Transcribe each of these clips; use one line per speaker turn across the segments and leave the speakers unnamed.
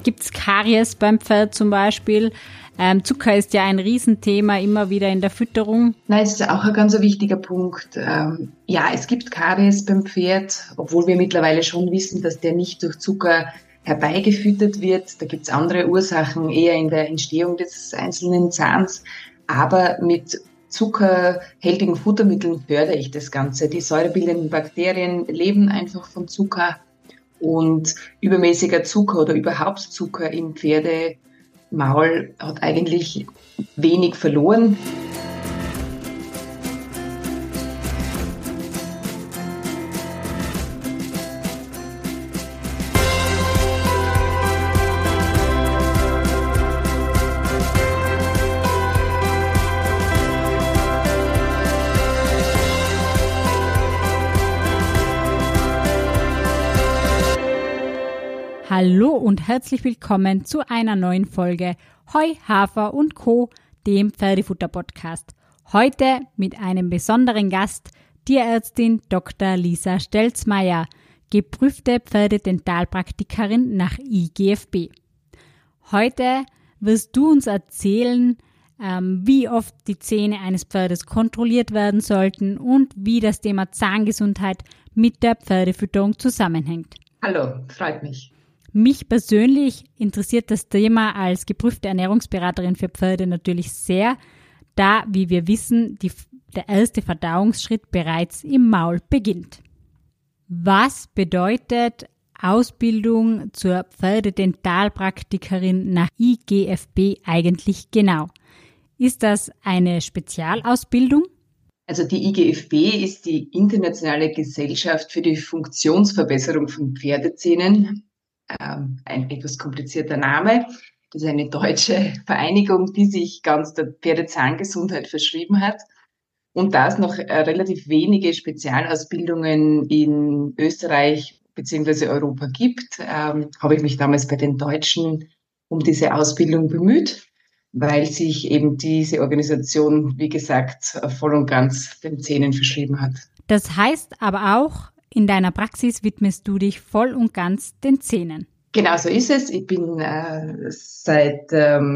Gibt es Karies beim Pferd zum Beispiel? Zucker ist ja ein Riesenthema immer wieder in der Fütterung.
Nein, es ist auch ein ganz wichtiger Punkt. Ja, es gibt Karies beim Pferd, obwohl wir mittlerweile schon wissen, dass der nicht durch Zucker herbeigefüttert wird. Da gibt es andere Ursachen, eher in der Entstehung des einzelnen Zahns. Aber mit zuckerhaltigen Futtermitteln fördere ich das Ganze. Die säurebildenden Bakterien leben einfach von Zucker und übermäßiger Zucker oder überhaupt Zucker im Pferdemaul hat eigentlich wenig verloren.
Hallo und herzlich willkommen zu einer neuen Folge Heu, Hafer und Co., dem Pferdefutter-Podcast. Heute mit einem besonderen Gast, Tierärztin Dr. Lisa Stelzmeier, geprüfte Pferdedentalpraktikerin nach IGFB. Heute wirst du uns erzählen, wie oft die Zähne eines Pferdes kontrolliert werden sollten und wie das Thema Zahngesundheit mit der Pferdefütterung zusammenhängt.
Hallo, freut mich.
Mich persönlich interessiert das Thema als geprüfte Ernährungsberaterin für Pferde natürlich sehr, da, wie wir wissen, der erste Verdauungsschritt bereits im Maul beginnt. Was bedeutet Ausbildung zur Pferdedentalpraktikerin nach IGFB eigentlich genau? Ist das eine Spezialausbildung?
Also die IGFB ist die Internationale Gesellschaft für die Funktionsverbesserung von Pferdezähnen. Ein etwas komplizierter Name. Das ist eine deutsche Vereinigung, die sich ganz der Pferdezahngesundheit verschrieben hat. Und da es noch relativ wenige Spezialausbildungen in Österreich bzw. Europa gibt, habe ich mich damals bei den Deutschen um diese Ausbildung bemüht, weil sich eben diese Organisation, wie gesagt, voll und ganz den Zähnen verschrieben hat.
Das heißt aber auch, in deiner Praxis widmest du dich voll und ganz den Zähnen.
Genau so ist es. Ich bin seit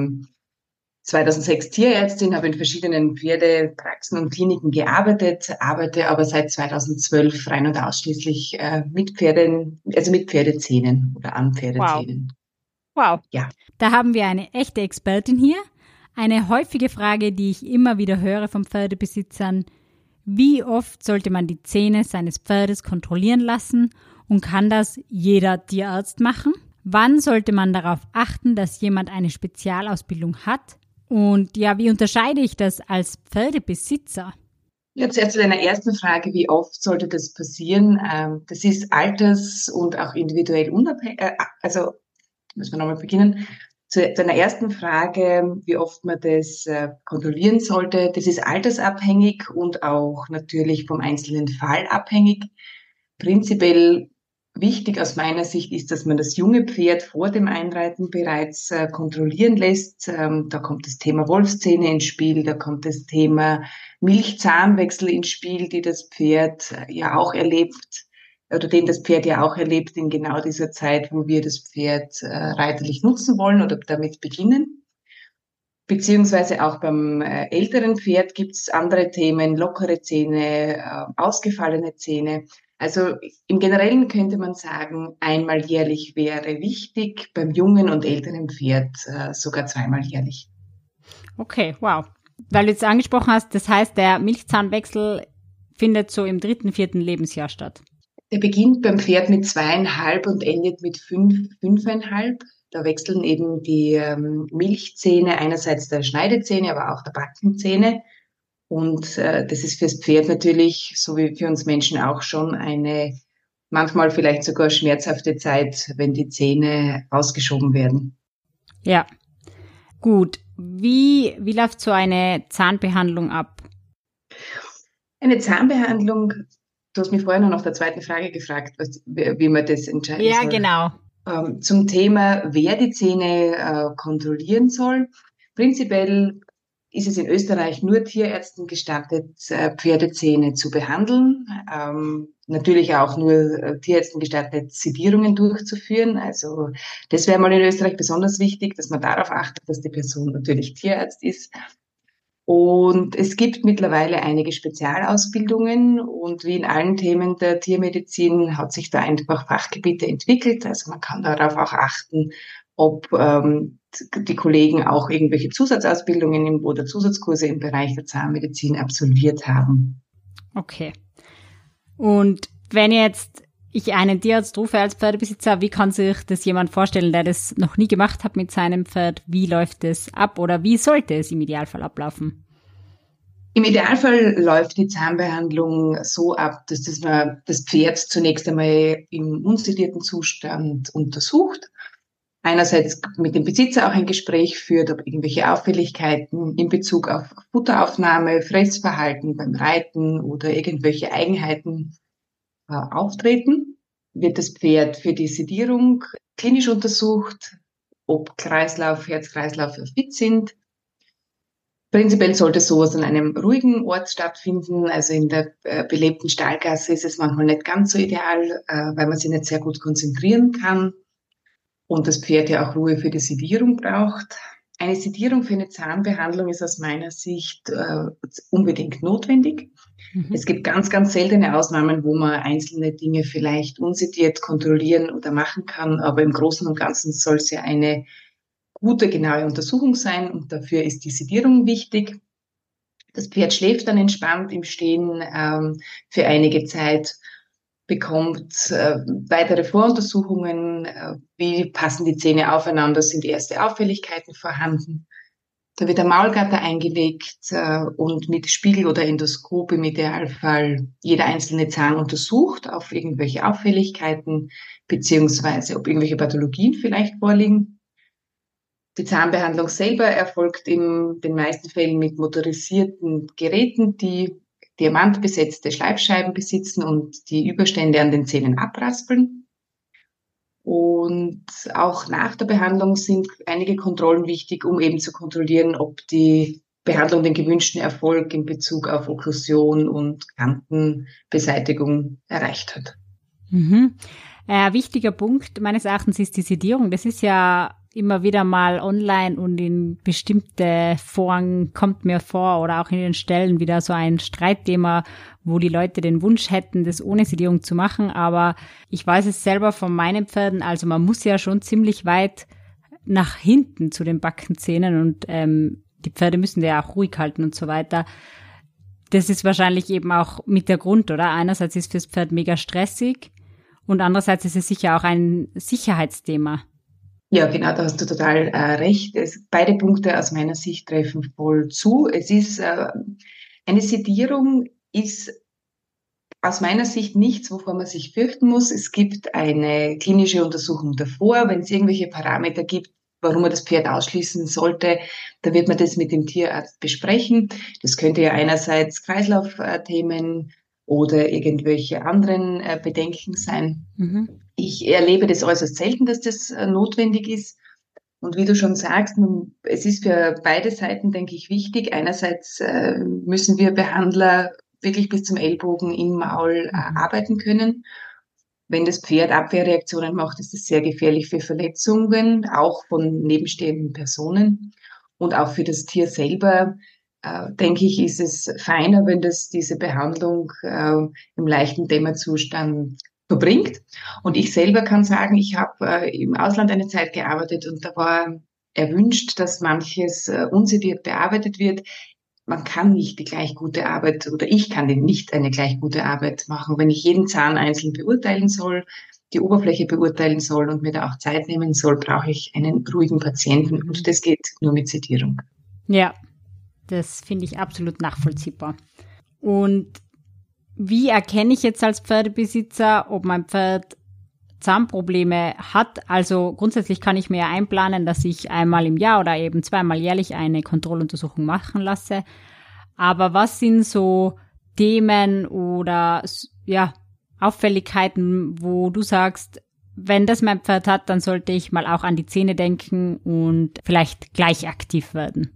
2006 Tierärztin, habe in verschiedenen Pferdepraxen und Kliniken gearbeitet, arbeite aber seit 2012 rein und ausschließlich mit Pferden, also mit Pferdezähnen oder an Pferdezähnen.
Wow.
Ja.
Da haben wir eine echte Expertin hier. Eine häufige Frage, die ich immer wieder höre von Pferdebesitzern: Wie oft sollte man die Zähne seines Pferdes kontrollieren lassen und kann das jeder Tierarzt machen? Wann sollte man darauf achten, dass jemand eine Spezialausbildung hat? Und ja, wie unterscheide ich das als Pferdebesitzer?
Ja, zuerst zu deiner ersten Frage, wie oft sollte das passieren? Das ist alters- und auch individuell unabhängig. Also, müssen wir nochmal beginnen. Zu deiner ersten Frage, wie oft man das kontrollieren sollte, das ist altersabhängig und auch natürlich vom einzelnen Fall abhängig. Prinzipiell wichtig aus meiner Sicht ist, dass man das junge Pferd vor dem Einreiten bereits kontrollieren lässt. Da kommt das Thema Wolfszähne ins Spiel, da kommt das Thema Milchzahnwechsel ins Spiel, die das Pferd ja auch erlebt, oder den das Pferd ja auch erlebt in genau dieser Zeit, wo wir das Pferd reiterlich nutzen wollen oder damit beginnen. Beziehungsweise auch beim älteren Pferd gibt es andere Themen, lockere Zähne, ausgefallene Zähne. Also im Generellen könnte man sagen, einmal jährlich wäre wichtig, beim jungen und älteren Pferd sogar zweimal jährlich.
Okay, wow. Weil du jetzt angesprochen hast, das heißt, der Milchzahnwechsel findet so im 3., 4. Lebensjahr statt.
Der beginnt beim Pferd mit 2,5 und endet mit 5,5. Da wechseln eben die Milchzähne, einerseits der Schneidezähne, aber auch der Backenzähne. Und das ist fürs Pferd natürlich, so wie für uns Menschen auch schon, eine manchmal vielleicht sogar schmerzhafte Zeit, wenn die Zähne ausgeschoben werden.
Ja, gut. Wie läuft so eine Zahnbehandlung ab?
Eine Zahnbehandlung, du hast mich vorher noch nach der zweiten Frage gefragt, wie man das entscheiden soll.
Ja, genau.
Zum Thema, wer die Zähne kontrollieren soll. Prinzipiell ist es in Österreich nur Tierärzten gestattet, Pferdezähne zu behandeln. Natürlich auch nur Tierärzten gestattet, Sedierungen durchzuführen. Also das wäre mal in Österreich besonders wichtig, dass man darauf achtet, dass die Person natürlich Tierarzt ist. Und es gibt mittlerweile einige Spezialausbildungen und wie in allen Themen der Tiermedizin hat sich da einfach Fachgebiete entwickelt. Also man kann darauf auch achten, ob die Kollegen auch irgendwelche Zusatzausbildungen oder Zusatzkurse im Bereich der Zahnmedizin absolviert haben.
Okay. Und wenn jetzt ich einen Tierarzt rufe als Pferdebesitzer, wie kann sich das jemand vorstellen, der das noch nie gemacht hat mit seinem Pferd? Wie läuft es ab oder wie sollte es im Idealfall ablaufen?
Im Idealfall läuft die Zahnbehandlung so ab, dass man das Pferd zunächst einmal im unsedierten Zustand untersucht. Einerseits mit dem Besitzer auch ein Gespräch führt, ob irgendwelche Auffälligkeiten in Bezug auf Futteraufnahme, Fressverhalten beim Reiten oder irgendwelche Eigenheiten auftreten. Wird das Pferd für die Sedierung klinisch untersucht, ob Kreislauf, Herz-Kreislauf fit sind. Prinzipiell sollte sowas an einem ruhigen Ort stattfinden. Also in der belebten Stallgasse ist es manchmal nicht ganz so ideal, weil man sich nicht sehr gut konzentrieren kann und das Pferd ja auch Ruhe für die Sedierung braucht. Eine Sedierung für eine Zahnbehandlung ist aus meiner Sicht unbedingt notwendig. Es gibt ganz, ganz seltene Ausnahmen, wo man einzelne Dinge vielleicht unsediert kontrollieren oder machen kann, aber im Großen und Ganzen soll es ja eine gute, genaue Untersuchung sein und dafür ist die Sedierung wichtig. Das Pferd schläft dann entspannt im Stehen für einige Zeit, bekommt weitere Voruntersuchungen, wie passen die Zähne aufeinander, sind erste Auffälligkeiten vorhanden. Da wird der Maulgatter eingelegt und mit Spiegel oder Endoskop im Idealfall jeder einzelne Zahn untersucht auf irgendwelche Auffälligkeiten beziehungsweise ob irgendwelche Pathologien vielleicht vorliegen. Die Zahnbehandlung selber erfolgt in den meisten Fällen mit motorisierten Geräten, die diamantbesetzte Schleifscheiben besitzen und die Überstände an den Zähnen abraspeln. Und auch nach der Behandlung sind einige Kontrollen wichtig, um eben zu kontrollieren, ob die Behandlung den gewünschten Erfolg in Bezug auf Okklusion und Kantenbeseitigung erreicht hat.
Mhm. Ein wichtiger Punkt meines Erachtens ist die Sedierung. Das ist ja immer wieder mal online und in bestimmte Foren kommt mir vor oder auch in den Stellen wieder so ein Streitthema, wo die Leute den Wunsch hätten, das ohne Sedierung zu machen. Aber ich weiß es selber von meinen Pferden, also man muss ja schon ziemlich weit nach hinten zu den Backenzähnen und die Pferde müssen ja auch ruhig halten und so weiter. Das ist wahrscheinlich eben auch mit der Grund, oder? Einerseits ist fürs Pferd mega stressig und andererseits ist es sicher auch ein Sicherheitsthema.
Ja, genau, da hast du total recht. Beide Punkte aus meiner Sicht treffen voll zu. Es ist eine Sedierung ist aus meiner Sicht nichts, wovor man sich fürchten muss. Es gibt eine klinische Untersuchung davor. Wenn es irgendwelche Parameter gibt, warum man das Pferd ausschließen sollte, dann wird man das mit dem Tierarzt besprechen. Das könnte ja einerseits Kreislaufthemen oder irgendwelche anderen Bedenken sein. Mhm. Ich erlebe das äußerst selten, dass das notwendig ist. Und wie du schon sagst, es ist für beide Seiten, denke ich, wichtig. Einerseits müssen wir Behandler wirklich bis zum Ellbogen im Maul arbeiten können. Wenn das Pferd Abwehrreaktionen macht, ist das sehr gefährlich für Verletzungen, auch von nebenstehenden Personen. Und auch für das Tier selber, denke ich, ist es feiner, wenn diese Behandlung im leichten Dämmerzustand verbringt. Und ich selber kann sagen, ich habe im Ausland eine Zeit gearbeitet und da war erwünscht, dass manches unsediert bearbeitet wird. Man kann nicht die gleich gute Arbeit oder ich kann nicht eine gleich gute Arbeit machen, wenn ich jeden Zahn einzeln beurteilen soll, die Oberfläche beurteilen soll und mir da auch Zeit nehmen soll, brauche ich einen ruhigen Patienten und das geht nur mit Sedierung.
Ja, das finde ich absolut nachvollziehbar. Und wie erkenne ich jetzt als Pferdebesitzer, ob mein Pferd Zahnprobleme hat? Also grundsätzlich kann ich mir einplanen, dass ich einmal im Jahr oder eben zweimal jährlich eine Kontrolluntersuchung machen lasse. Aber was sind so Themen oder ja, Auffälligkeiten, wo du sagst, wenn das mein Pferd hat, dann sollte ich mal auch an die Zähne denken und vielleicht gleich aktiv werden?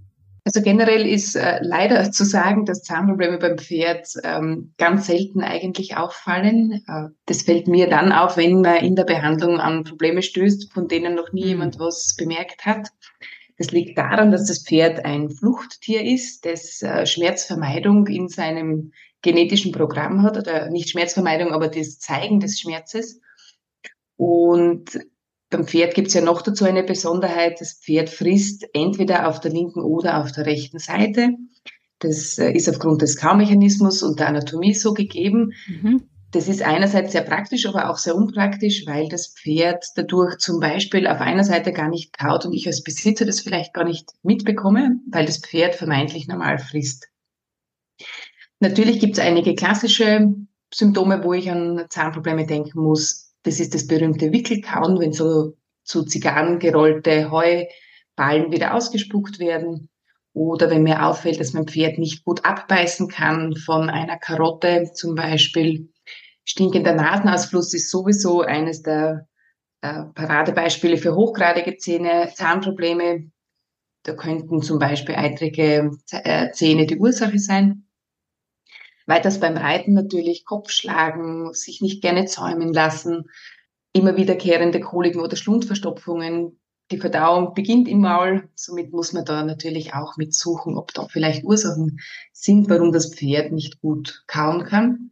Also generell ist leider zu sagen, dass Zahnprobleme beim Pferd ganz selten eigentlich auffallen. Das fällt mir dann auf, wenn man in der Behandlung an Probleme stößt, von denen noch nie jemand was bemerkt hat. Das liegt daran, dass das Pferd ein Fluchttier ist, das Schmerzvermeidung in seinem genetischen Programm hat, oder nicht Schmerzvermeidung, aber das Zeigen des Schmerzes. Und beim Pferd gibt es ja noch dazu eine Besonderheit, das Pferd frisst entweder auf der linken oder auf der rechten Seite. Das ist aufgrund des Kaumechanismus und der Anatomie so gegeben.
Mhm.
Das ist einerseits sehr praktisch, aber auch sehr unpraktisch, weil das Pferd dadurch zum Beispiel auf einer Seite gar nicht kaut und ich als Besitzer das vielleicht gar nicht mitbekomme, weil das Pferd vermeintlich normal frisst. Natürlich gibt es einige klassische Symptome, wo ich an Zahnprobleme denken muss. Das ist das berühmte Wickelkauen, wenn so zu Zigarren gerollte Heuballen wieder ausgespuckt werden. Oder wenn mir auffällt, dass mein Pferd nicht gut abbeißen kann von einer Karotte zum Beispiel. Stinkender Nasenausfluss ist sowieso eines der Paradebeispiele für hochgradige Zahnprobleme. Da könnten zum Beispiel eitrige Zähne die Ursache sein. Weiters beim Reiten natürlich Kopfschlagen, sich nicht gerne zäumen lassen, immer wiederkehrende Koliken oder Schlundverstopfungen. Die Verdauung beginnt im Maul, somit muss man da natürlich auch mitsuchen, ob da vielleicht Ursachen sind, warum das Pferd nicht gut kauen kann.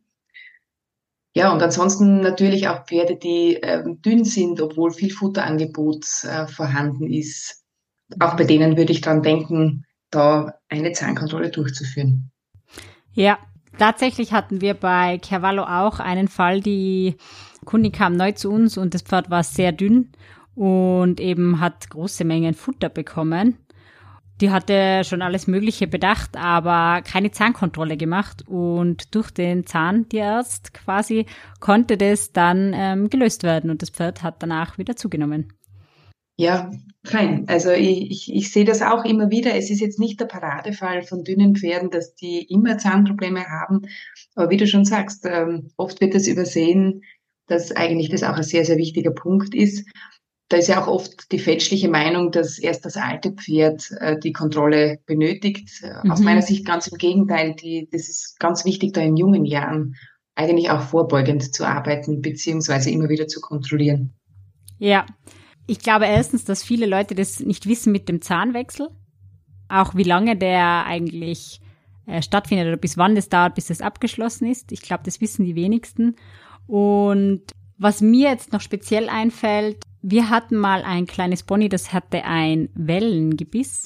Ja, und ansonsten natürlich auch Pferde, die dünn sind, obwohl viel Futterangebot vorhanden ist. Auch bei denen würde ich dran denken, da eine Zahnkontrolle durchzuführen.
Ja, tatsächlich hatten wir bei Cavallo auch einen Fall, die Kundin kam neu zu uns und das Pferd war sehr dünn und eben hat große Mengen Futter bekommen. Die hatte schon alles Mögliche bedacht, aber keine Zahnkontrolle gemacht und durch den Zahntierarzt quasi konnte das dann gelöst werden und das Pferd hat danach wieder zugenommen.
Ja, fein. Also ich sehe das auch immer wieder. Es ist jetzt nicht der Paradefall von dünnen Pferden, dass die immer Zahnprobleme haben. Aber wie du schon sagst, oft wird das übersehen, dass eigentlich das auch ein sehr, sehr wichtiger Punkt ist. Da ist ja auch oft die fälschliche Meinung, dass erst das alte Pferd die Kontrolle benötigt. Aus meiner Sicht ganz im Gegenteil. Das ist ganz wichtig, da in jungen Jahren eigentlich auch vorbeugend zu arbeiten, beziehungsweise immer wieder zu kontrollieren.
Ja, ich glaube erstens, dass viele Leute das nicht wissen mit dem Zahnwechsel. Auch wie lange der eigentlich stattfindet oder bis wann das dauert, bis das abgeschlossen ist. Ich glaube, das wissen die wenigsten. Und was mir jetzt noch speziell einfällt, wir hatten mal ein kleines Pony, das hatte ein Wellengebiss.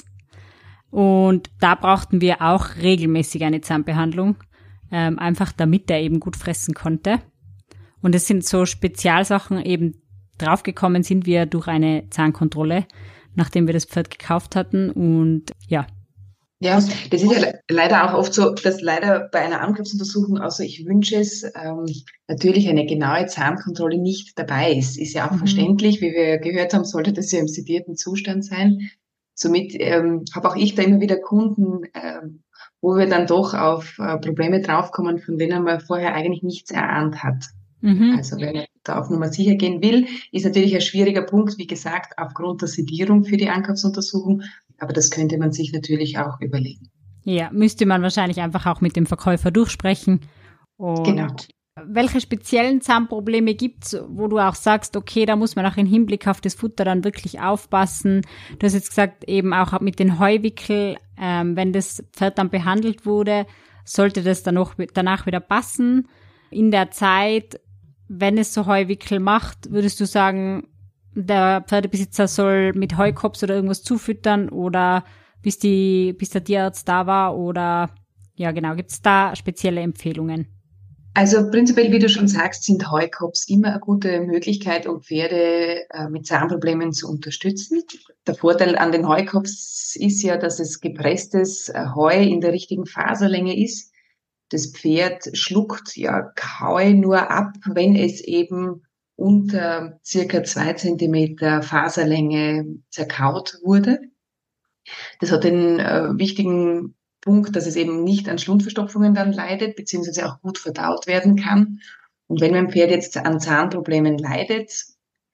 Und da brauchten wir auch regelmäßig eine Zahnbehandlung, einfach damit er eben gut fressen konnte. Und es sind so Spezialsachen, eben draufgekommen sind wir durch eine Zahnkontrolle, nachdem wir das Pferd gekauft hatten. Und ja.
Ja, das ist ja leider auch oft so, dass leider bei einer Ankunftsuntersuchung, außer ich wünsche es, natürlich eine genaue Zahnkontrolle nicht dabei ist. Ist ja auch verständlich, wie wir gehört haben, sollte das ja im sedierten Zustand sein. Somit habe auch ich da immer wieder Kunden, wo wir dann doch auf Probleme draufkommen, von denen man vorher eigentlich nichts erahnt hat. Also wenn man da auf Nummer sicher gehen will, ist natürlich ein schwieriger Punkt, wie gesagt, aufgrund der Sedierung für die Ankunftsuntersuchung. Aber das könnte man sich natürlich auch überlegen.
Ja, müsste man wahrscheinlich einfach auch mit dem Verkäufer durchsprechen. Und
genau.
Welche speziellen Zahnprobleme gibt's, wo du auch sagst, okay, da muss man auch im Hinblick auf das Futter dann wirklich aufpassen. Du hast jetzt gesagt, eben auch mit den Heuwickel, wenn das Pferd dann behandelt wurde, sollte das dann auch danach wieder passen. In der Zeit, wenn es so Heuwickel macht, würdest du sagen, der Pferdebesitzer soll mit Heukops oder irgendwas zufüttern oder bis der Tierarzt da war oder ja genau, gibt es da spezielle Empfehlungen?
Also prinzipiell, wie du schon sagst, sind Heukops immer eine gute Möglichkeit, um Pferde mit Zahnproblemen zu unterstützen. Der Vorteil an den Heukops ist ja, dass es gepresstes Heu in der richtigen Faserlänge ist. Das Pferd schluckt ja Heu nur ab, wenn es eben unter circa 2 Zentimeter Faserlänge zerkaut wurde. Das hat den wichtigen Punkt, dass es eben nicht an Schlundverstopfungen dann leidet, beziehungsweise auch gut verdaut werden kann. Und wenn mein Pferd jetzt an Zahnproblemen leidet,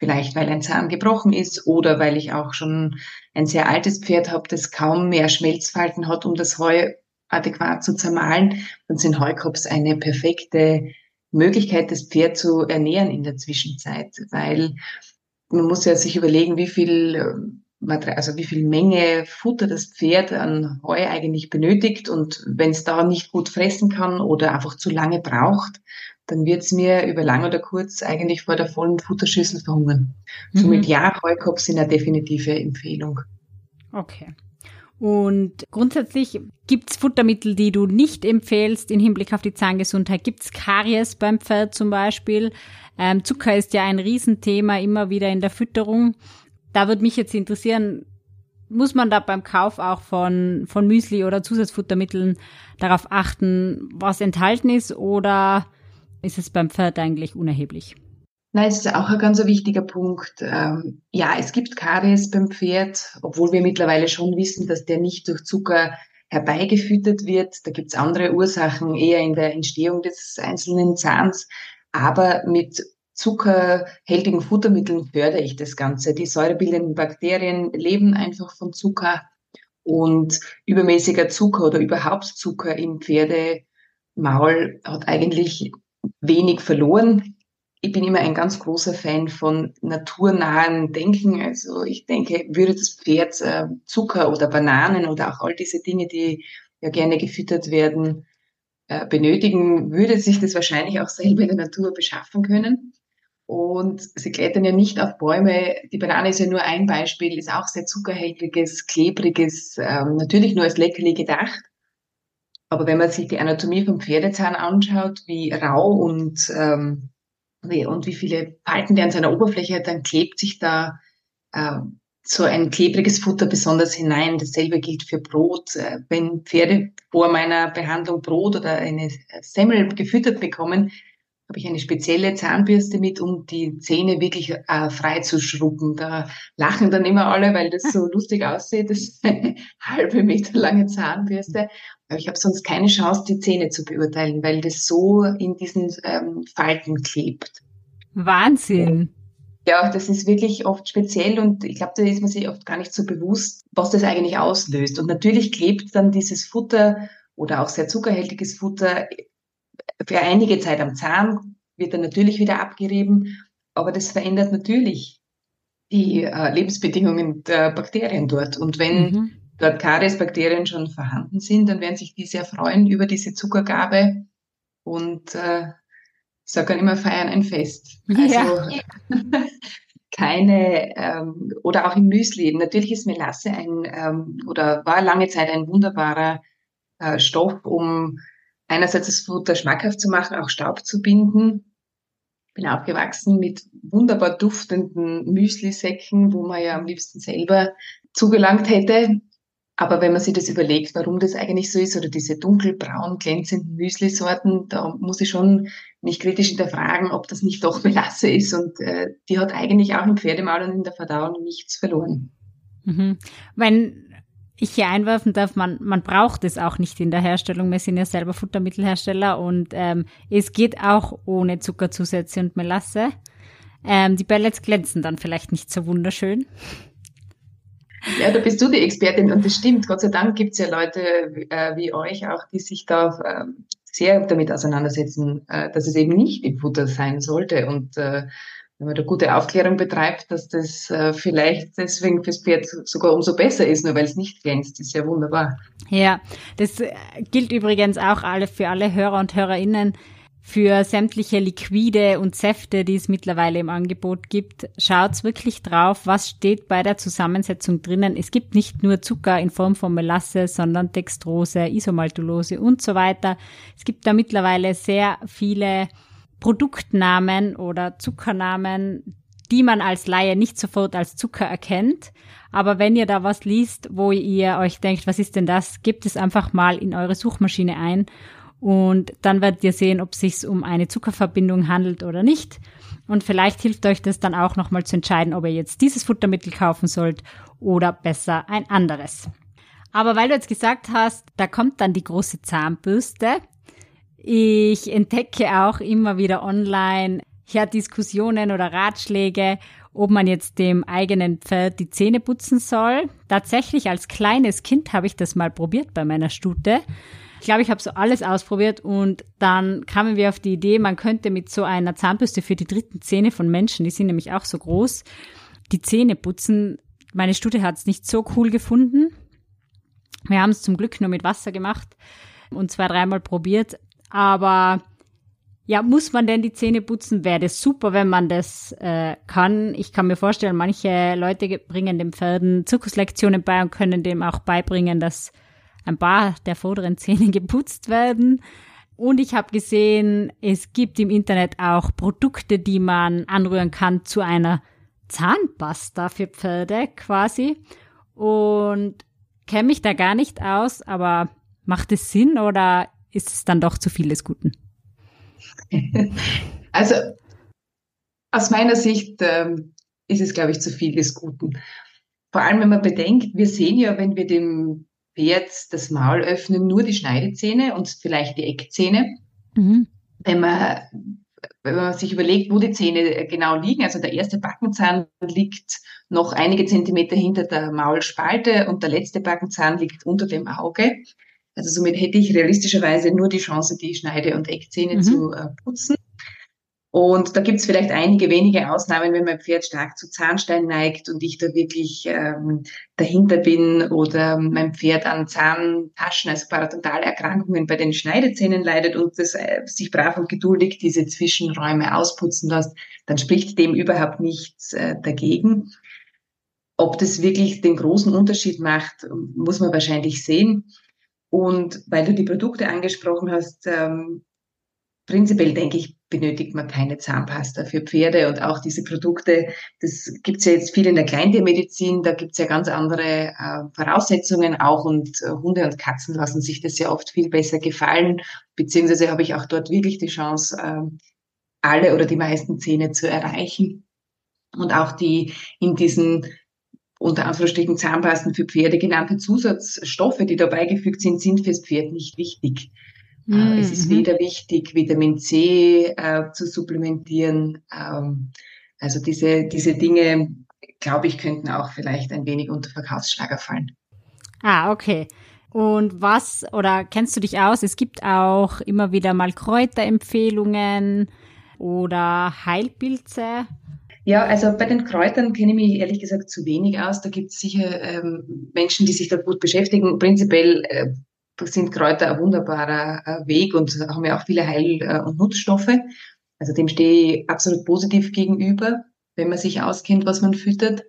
vielleicht weil ein Zahn gebrochen ist oder weil ich auch schon ein sehr altes Pferd habe, das kaum mehr Schmelzfalten hat, um das Heu adäquat zu zermahlen, dann sind Heukops eine perfekte Möglichkeit, das Pferd zu ernähren in der Zwischenzeit, weil man muss ja sich überlegen, wie viel also wie viel Menge Futter das Pferd an Heu eigentlich benötigt, und wenn es da nicht gut fressen kann oder einfach zu lange braucht, dann wird es mir über lang oder kurz eigentlich vor der vollen Futterschüssel verhungern. Somit ja, Heukops sind eine definitive Empfehlung.
Okay. Und grundsätzlich gibt's Futtermittel, die du nicht empfehlst im Hinblick auf die Zahngesundheit? Gibt's Karies beim Pferd zum Beispiel? Zucker ist ja ein Riesenthema immer wieder in der Fütterung. Da würde mich jetzt interessieren, muss man da beim Kauf auch von Müsli oder Zusatzfuttermitteln darauf achten, was enthalten ist, oder ist es beim Pferd eigentlich unerheblich?
Nein, es ist auch ein ganz wichtiger Punkt. Ja, es gibt Karies beim Pferd, obwohl wir mittlerweile schon wissen, dass der nicht durch Zucker herbeigefüttert wird. Da gibt's andere Ursachen, eher in der Entstehung des einzelnen Zahns. Aber mit zuckerhaltigen Futtermitteln fördere ich das Ganze. Die säurebildenden Bakterien leben einfach von Zucker, und übermäßiger Zucker oder überhaupt Zucker im Pferdemaul hat eigentlich wenig verloren. Ich bin immer ein ganz großer Fan von naturnahen Denken. Also ich denke, würde das Pferd Zucker oder Bananen oder auch all diese Dinge, die ja gerne gefüttert werden, benötigen, würde sich das wahrscheinlich auch selber in der Natur beschaffen können. Und sie klettern ja nicht auf Bäume. Die Banane ist ja nur ein Beispiel, ist auch sehr zuckerhaltiges, klebriges, natürlich nur als Leckerli gedacht. Aber wenn man sich die Anatomie vom Pferdezahn anschaut, wie rau und wie viele Falten der an seiner Oberfläche hat, dann klebt sich da so ein klebriges Futter besonders hinein. Dasselbe gilt für Brot. Wenn Pferde vor meiner Behandlung Brot oder eine Semmel gefüttert bekommen, habe ich eine spezielle Zahnbürste mit, um die Zähne wirklich frei zu schrubben. Da lachen dann immer alle, weil das so lustig aussieht. Das ist eine halbe Meter lange Zahnbürste. Aber ich habe sonst keine Chance, die Zähne zu beurteilen, weil das so in diesen Falten klebt.
Wahnsinn!
Ja, das ist wirklich oft speziell, und ich glaube, da ist man sich oft gar nicht so bewusst, was das eigentlich auslöst. Und natürlich klebt dann dieses Futter oder auch sehr zuckerhaltiges Futter für einige Zeit am Zahn, wird dann natürlich wieder abgerieben, aber das verändert natürlich die Lebensbedingungen der Bakterien dort. Und wenn dort Kariesbakterien schon vorhanden sind, dann werden sich die sehr freuen über diese Zuckergabe, und ich sage dann immer, feiern ein Fest.
Ja.
Also keine, oder auch im Müsli. Natürlich ist Melasse oder war lange Zeit ein wunderbarer Stoff, um einerseits das Futter schmackhaft zu machen, auch Staub zu binden. Ich bin aufgewachsen mit wunderbar duftenden Müslisäcken, wo man ja am liebsten selber zugelangt hätte. Aber wenn man sich das überlegt, warum das eigentlich so ist, oder diese dunkelbraun glänzenden Müslisorten, da muss ich schon mich kritisch hinterfragen, ob das nicht doch Melasse ist. Und die hat eigentlich auch im Pferdemaul und in der Verdauung nichts verloren.
Wenn ich hier einwerfen darf, man braucht es auch nicht in der Herstellung. Wir sind ja selber Futtermittelhersteller, und es geht auch ohne Zuckerzusätze und Melasse. Die Pellets glänzen dann vielleicht nicht so wunderschön.
Ja, da bist du die Expertin, und das stimmt. Gott sei Dank gibt's ja Leute wie euch auch, die sich da sehr damit auseinandersetzen, dass es eben nicht im Futter sein sollte. Und wenn man da gute Aufklärung betreibt, dass das vielleicht deswegen fürs Pferd sogar umso besser ist, nur weil es nicht glänzt, ist ja wunderbar.
Ja, das gilt übrigens auch für alle Hörer und Hörerinnen. Für sämtliche Liquide und Säfte, die es mittlerweile im Angebot gibt, schaut's wirklich drauf, was steht bei der Zusammensetzung drinnen. Es gibt nicht nur Zucker in Form von Melasse, sondern Dextrose, Isomaltulose und so weiter. Es gibt da mittlerweile sehr viele Produktnamen oder Zuckernamen, die man als Laie nicht sofort als Zucker erkennt. Aber wenn ihr da was liest, wo ihr euch denkt, was ist denn das, gebt es einfach mal in eure Suchmaschine ein. Und dann werdet ihr sehen, ob es sich um eine Zuckerverbindung handelt oder nicht. Und vielleicht hilft euch das dann auch nochmal zu entscheiden, ob ihr jetzt dieses Futtermittel kaufen sollt oder besser ein anderes. Aber weil du jetzt gesagt hast, da kommt dann die große Zahnbürste. Ich entdecke auch immer wieder online Diskussionen oder Ratschläge, ob man jetzt dem eigenen Pferd die Zähne putzen soll. Tatsächlich als kleines Kind habe ich das mal probiert bei meiner Stute. Ich glaube, ich habe so alles ausprobiert und dann kamen wir auf die Idee, man könnte mit so einer Zahnbürste für die dritten Zähne von Menschen, die sind nämlich auch so groß, die Zähne putzen. Meine Stute hat es nicht so cool gefunden. Wir haben es zum Glück nur mit Wasser gemacht und 2-3 Mal probiert. Aber ja, muss man denn die Zähne putzen? Wäre das super, wenn man das kann. Ich kann mir vorstellen, manche Leute bringen den Pferden Zirkuslektionen bei und können dem auch beibringen, dass ein paar der vorderen Zähne geputzt werden. Und ich habe gesehen, es gibt im Internet auch Produkte, die man anrühren kann zu einer Zahnpasta für Pferde quasi. Und kenne mich da gar nicht aus, aber macht es Sinn oder ist es dann doch zu viel des Guten?
Also aus meiner Sicht ist es, glaube ich, zu viel des Guten. Vor allem, wenn man bedenkt, wir sehen ja, wenn wir dem Pferd das Maul öffnen, nur die Schneidezähne und vielleicht die Eckzähne.
Mhm.
Wenn man sich überlegt, wo die Zähne genau liegen, also der erste Backenzahn liegt noch einige Zentimeter hinter der Maulspalte und der letzte Backenzahn liegt unter dem Auge. Also somit hätte ich realistischerweise nur die Chance, die Schneide- und Eckzähne zu putzen. Und da gibt es vielleicht einige wenige Ausnahmen, wenn mein Pferd stark zu Zahnstein neigt und ich da wirklich dahinter bin oder mein Pferd an Zahntaschen, also Parodontalerkrankungen bei den Schneidezähnen leidet und das sich brav und geduldig diese Zwischenräume ausputzen lässt, dann spricht dem überhaupt nichts dagegen. Ob das wirklich den großen Unterschied macht, muss man wahrscheinlich sehen. Und weil du die Produkte angesprochen hast, prinzipiell denke ich, benötigt man keine Zahnpasta für Pferde und auch diese Produkte, das gibt's ja jetzt viel in der Kleintiermedizin, da gibt's ja ganz andere Voraussetzungen auch und Hunde und Katzen lassen sich das ja oft viel besser gefallen, beziehungsweise habe ich auch dort wirklich die Chance, alle oder die meisten Zähne zu erreichen und auch die in diesen unter Anführungsstrichen Zahnpasten für Pferde genannte Zusatzstoffe, die da beigefügt sind, sind fürs Pferd nicht wichtig. Es ist weder wichtig, Vitamin C zu supplementieren. Also diese Dinge, glaube ich, könnten auch vielleicht ein wenig unter Verkaufsschlager fallen.
Ah, okay. Und oder kennst du dich aus? Es gibt auch immer wieder mal Kräuterempfehlungen oder Heilpilze.
Ja, also bei den Kräutern kenne ich mich ehrlich gesagt zu wenig aus. Da gibt es sicher Menschen, die sich da gut beschäftigen. Prinzipiell sind Kräuter ein wunderbarer Weg und haben ja auch viele Heil- und Nutzstoffe. Also dem stehe ich absolut positiv gegenüber, wenn man sich auskennt, was man füttert.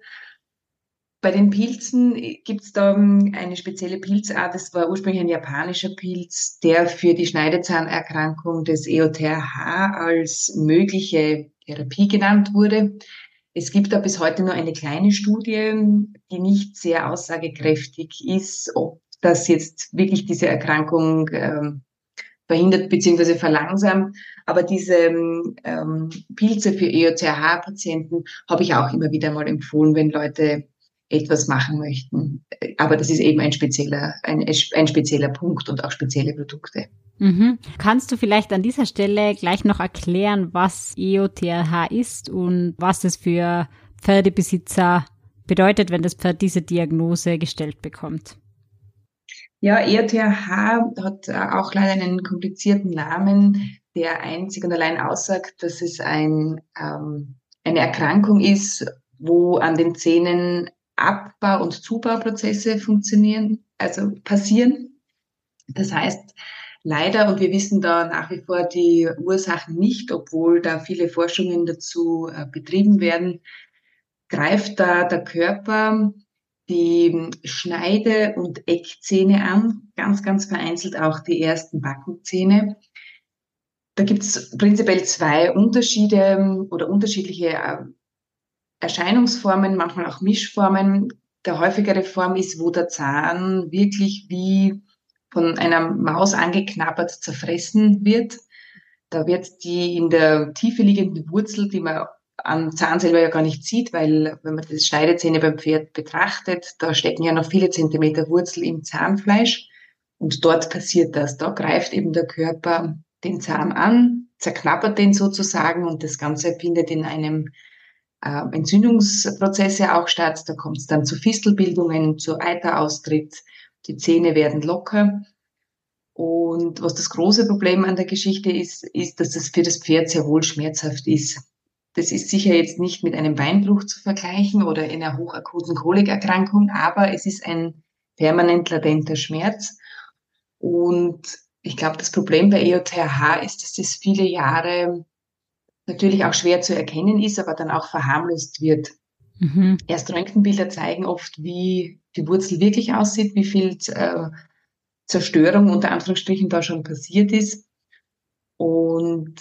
Bei den Pilzen gibt es da eine spezielle Pilzart. Das war ursprünglich ein japanischer Pilz, der für die Schneidezahnerkrankung des EOTRH als mögliche Therapie genannt wurde. Es gibt da bis heute nur eine kleine Studie, die nicht sehr aussagekräftig ist, ob das jetzt wirklich diese Erkrankung verhindert bzw. verlangsamt. Aber diese Pilze für EOTRH-Patienten habe ich auch immer wieder mal empfohlen, wenn Leute etwas machen möchten. Aber das ist eben ein spezieller Punkt und auch spezielle Produkte.
Mhm. Kannst du vielleicht an dieser Stelle gleich noch erklären, was EOTRH ist und was es für Pferdebesitzer bedeutet, wenn das Pferd diese Diagnose gestellt bekommt?
Ja, EOTRH hat auch leider einen komplizierten Namen, der einzig und allein aussagt, dass es eine Erkrankung ist, wo an den Zähnen Abbau- und Zubauprozesse passieren. Das heißt, leider, und wir wissen da nach wie vor die Ursachen nicht, obwohl da viele Forschungen dazu betrieben werden, greift da der Körper die Schneide- und Eckzähne an, ganz, ganz vereinzelt auch die ersten Backenzähne. Da gibt es prinzipiell zwei Unterschiede oder unterschiedliche Erscheinungsformen, manchmal auch Mischformen. Der häufigere Form ist, wo der Zahn wirklich wie von einer Maus angeknabbert zerfressen wird. Da wird die in der Tiefe liegende Wurzel, die man am Zahn selber ja gar nicht sieht, weil wenn man das Schneidezähne beim Pferd betrachtet, da stecken ja noch viele Zentimeter Wurzel im Zahnfleisch und dort passiert das. Da greift eben der Körper den Zahn an, zerknabbert den sozusagen und das Ganze findet in einem Entzündungsprozesse auch statt. Da kommt es dann zu Fistelbildungen, zu Eiteraustritt. Die Zähne werden locker. Und was das große Problem an der Geschichte ist, dass das für das Pferd sehr wohl schmerzhaft ist. Das ist sicher jetzt nicht mit einem Beinbruch zu vergleichen oder einer hochakuten Kolikerkrankung, aber es ist ein permanent latenter Schmerz. Und ich glaube, das Problem bei EOTH ist, dass das viele Jahre natürlich auch schwer zu erkennen ist, aber dann auch verharmlost wird.
Mhm.
Erst Röntgenbilder zeigen oft, wie die Wurzel wirklich aussieht, wie viel Zerstörung unter Anführungsstrichen da schon passiert ist. Und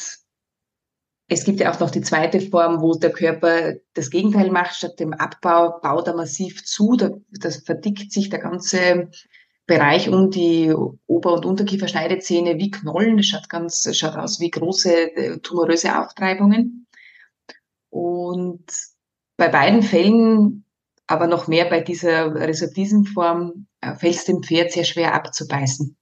es gibt ja auch noch die zweite Form, wo der Körper das Gegenteil macht. Statt dem Abbau baut er massiv zu. Das verdickt sich der ganze Bereich um die Ober- und Unterkieferschneidezähne wie Knollen. Das schaut aus wie große tumoröse Auftreibungen. Und bei beiden Fällen, aber noch mehr bei dieser resortisen Form, fällt es dem Pferd sehr schwer abzubeißen.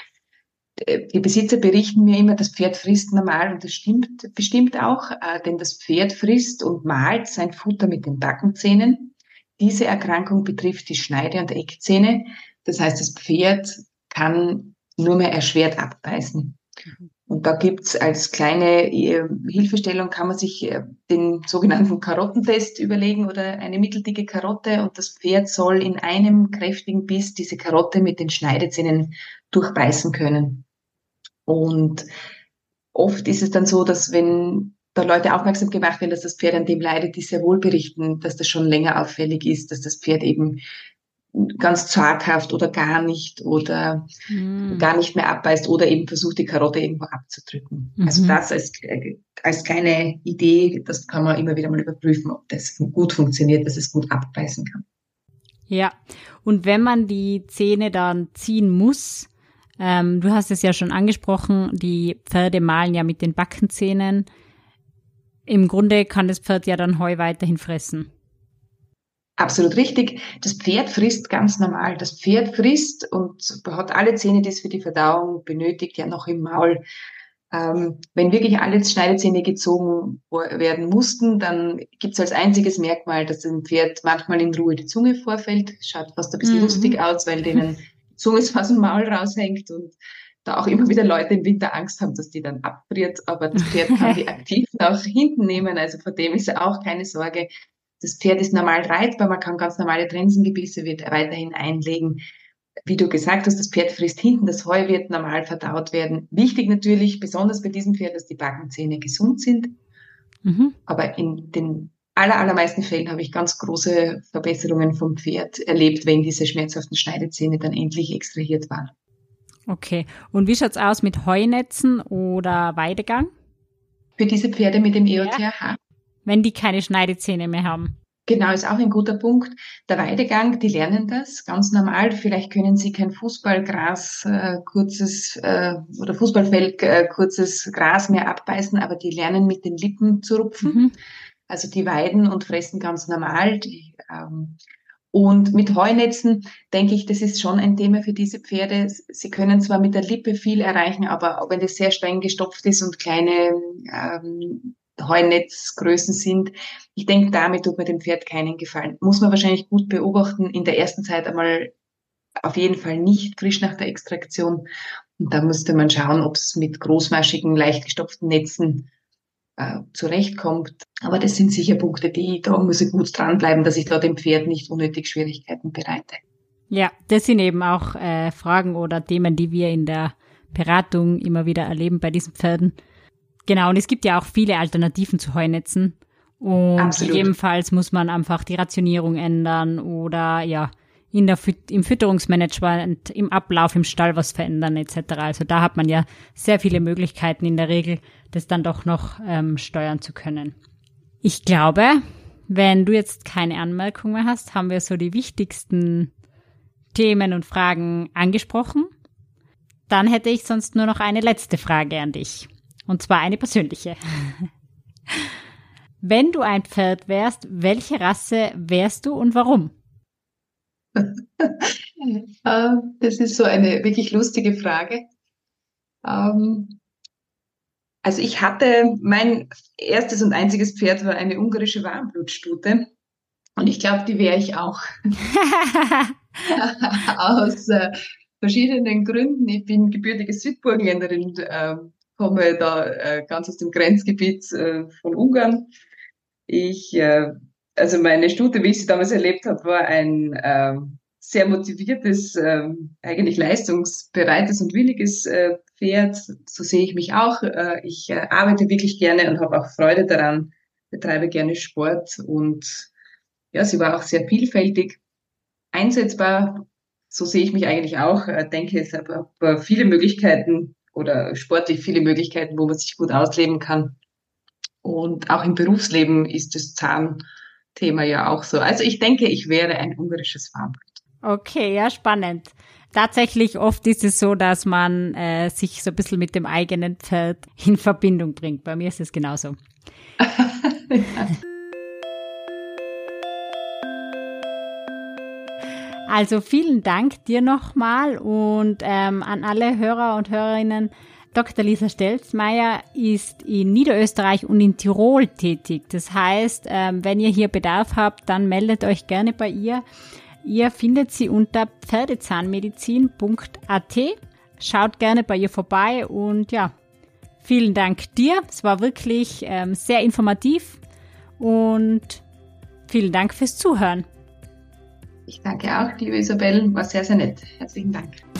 Die Besitzer berichten mir immer, das Pferd frisst normal und das stimmt bestimmt auch, denn das Pferd frisst und mahlt sein Futter mit den Backenzähnen. Diese Erkrankung betrifft die Schneide- und Eckzähne. Das heißt, das Pferd kann nur mehr erschwert abbeißen. Und da gibt's als kleine Hilfestellung, kann man sich den sogenannten Karottentest überlegen oder eine mitteldicke Karotte und das Pferd soll in einem kräftigen Biss diese Karotte mit den Schneidezähnen durchbeißen können. Und oft ist es dann so, dass wenn da Leute aufmerksam gemacht werden, dass das Pferd an dem leidet, die sehr wohl berichten, dass das schon länger auffällig ist, dass das Pferd eben ganz zaghaft oder gar nicht mehr abbeißt oder eben versucht, die Karotte irgendwo abzudrücken. Also
Mhm.
das als kleine Idee, das kann man immer wieder mal überprüfen, ob das gut funktioniert, dass es gut abbeißen kann.
Ja, und wenn man die Zähne dann ziehen muss, du hast es ja schon angesprochen, die Pferde mahlen ja mit den Backenzähnen. Im Grunde kann das Pferd ja dann Heu weiterhin fressen.
Absolut richtig. Das Pferd frisst ganz normal. Das Pferd frisst und hat alle Zähne, die es für die Verdauung benötigt, ja noch im Maul. Wenn wirklich alle Schneidezähne gezogen werden mussten, dann gibt es als einziges Merkmal, dass dem Pferd manchmal in Ruhe die Zunge vorfällt. Schaut fast ein bisschen lustig aus, weil denen die Zunge aus dem Maul raushängt und da auch immer wieder Leute im Winter Angst haben, dass die dann abfriert. Aber das Pferd kann die aktiv nach hinten nehmen, also vor dem ist auch keine Sorge. Das Pferd ist normal reitbar, man kann ganz normale Trensengebisse weiterhin einlegen. Wie du gesagt hast, das Pferd frisst hinten, das Heu wird normal verdaut werden. Wichtig natürlich, besonders bei diesem Pferd, dass die Backenzähne gesund sind.
Mhm.
Aber in den allermeisten Fällen habe ich ganz große Verbesserungen vom Pferd erlebt, wenn diese schmerzhaften Schneidezähne dann endlich extrahiert waren.
Okay. Und wie schaut's aus mit Heunetzen oder Weidegang?
Für diese Pferde mit dem
Ja.
EOTH,
Wenn die keine Schneidezähne mehr haben.
genau, ist auch ein guter Punkt. Der Weidegang, die lernen das ganz normal. Vielleicht können sie kein Fußballgras oder Fußballfeld kurzes Gras mehr abbeißen, aber die lernen mit den Lippen zu rupfen.
Mhm.
Also die weiden und fressen ganz normal. Und mit Heunetzen denke ich, das ist schon ein Thema für diese Pferde. Sie können zwar mit der Lippe viel erreichen, aber wenn das sehr streng gestopft ist und kleine Heunetzgrößen sind, ich denke, damit tut man dem Pferd keinen Gefallen. Muss man wahrscheinlich gut beobachten. In der ersten Zeit einmal auf jeden Fall nicht frisch nach der Extraktion. Und da müsste man schauen, ob es mit großmaschigen, leicht gestopften Netzen zurechtkommt. Aber das sind sicher Punkte, da muss ich gut dranbleiben, dass ich da dem Pferd nicht unnötig Schwierigkeiten bereite.
Ja, das sind eben auch Fragen oder Themen, die wir in der Beratung immer wieder erleben bei diesen Pferden. Genau, und es gibt ja auch viele Alternativen zu Heunetzen. Und
Absolut.
gegebenenfalls muss man einfach die Rationierung ändern oder ja, im Fütterungsmanagement, im Ablauf im Stall was verändern etc. Also da hat man ja sehr viele Möglichkeiten in der Regel, das dann doch noch steuern zu können. Ich glaube, wenn du jetzt keine Anmerkung mehr hast, haben wir so die wichtigsten Themen und Fragen angesprochen. Dann hätte ich sonst nur noch eine letzte Frage an dich. Und zwar eine persönliche. Wenn du ein Pferd wärst, welche Rasse wärst du und warum?
Das ist so eine wirklich lustige Frage. Also ich hatte, mein erstes und einziges Pferd war eine ungarische Warmblutstute. Und ich glaube, die wäre ich auch. Aus verschiedenen Gründen. Ich bin gebürtige Südburgenländerin, komme da ganz aus dem Grenzgebiet von Ungarn. Also meine Stute, wie ich sie damals erlebt habe, war ein sehr motiviertes, eigentlich leistungsbereites und williges Pferd. So sehe ich mich auch. Ich arbeite wirklich gerne und habe auch Freude daran, betreibe gerne Sport und ja, sie war auch sehr vielfältig einsetzbar. So sehe ich mich eigentlich auch. Denke, es habe viele Möglichkeiten oder sportlich viele Möglichkeiten, wo man sich gut ausleben kann. Und auch im Berufsleben ist das Zahnthema ja auch so. Also ich denke, ich wäre ein ungarisches Farmblut.
Okay, ja, spannend. Tatsächlich oft ist es so, dass man sich so ein bisschen mit dem eigenen Pferd in Verbindung bringt. Bei mir ist es genauso.
Ja.
Also vielen Dank dir nochmal und an alle Hörer und Hörerinnen. Dr. Lisa Stelzmeier ist in Niederösterreich und in Tirol tätig. Das heißt, wenn ihr hier Bedarf habt, dann meldet euch gerne bei ihr. Ihr findet sie unter pferdezahnmedizin.at. Schaut gerne bei ihr vorbei und ja, vielen Dank dir. Es war wirklich sehr informativ und vielen Dank fürs Zuhören.
Ich danke auch, liebe Isabel, war sehr, sehr nett. Herzlichen Dank.